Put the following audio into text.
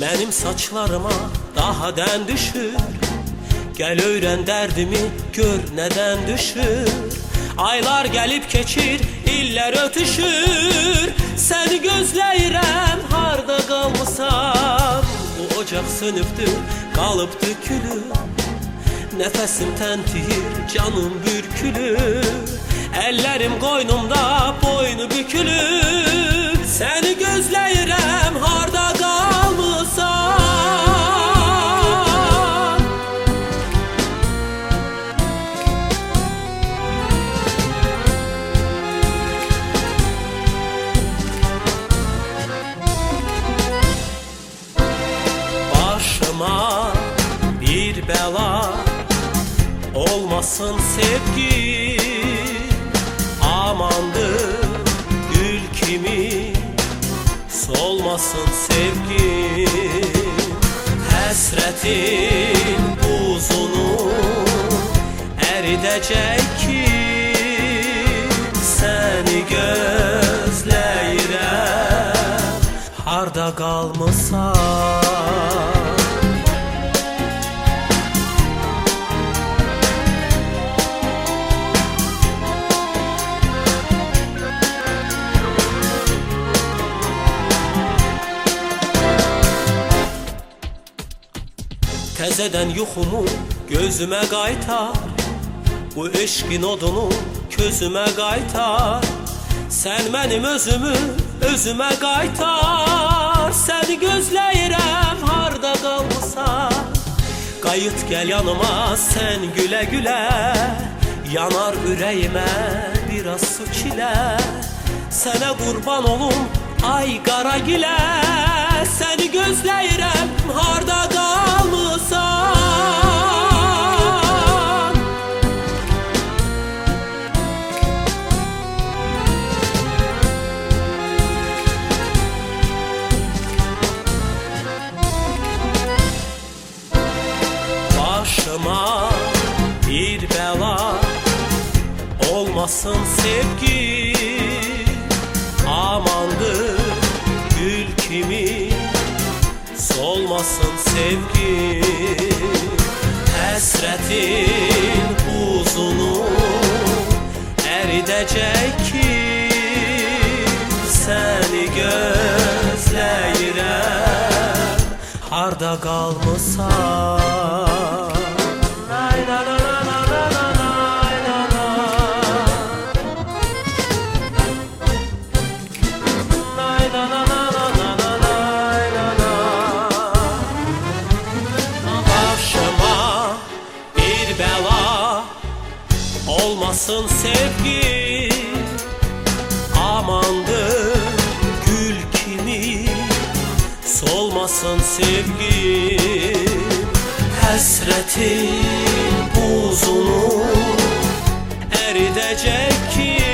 Benim saçlarıma daha den düşür. Gel öğren derdimi, gör neden düşür. Aylar gelip keçir, iller ötüşür. Seni gözləyirəm, harda qalmısan? Bu ocaq sönübdür, qalıbdı külü. Nəfəsim təntiyir, canım bürkülür. Əllərim qoynumda, boynu bükülür. Səni gözləyirəm, harda qalmısan? Başıma bir bəla olmasın sevgi, amandır gül kimi solmasın sevgi. Həsrətin buzunu əridəcək ki, səni gözləyirəm, harda qalmısan? Təzədən yuxumu gözümə qaytar, bu eşqin odunu közümə qaytar. Sən mənim özümü özümə qaytar. Səni gözləyirəm, harda qalmısan? Qayıt gəl yanıma, sən gülə gülə. Yanar ürəyimə biraz su çilə. Sənə qurban olum, ay qara gilə. Səni gözləyirəm, harda qalmısan? Başıma bir bəla olmasın sevgi, amandır gül kimi solmasın sevgi. Həsrətin buzunu əridəcək ki, səni gözləyirəm, harda qalmısan? Olmasın sevgi, amandır gül kimi solmasın sevgi. Həsrətin buzunu əridəcək ki,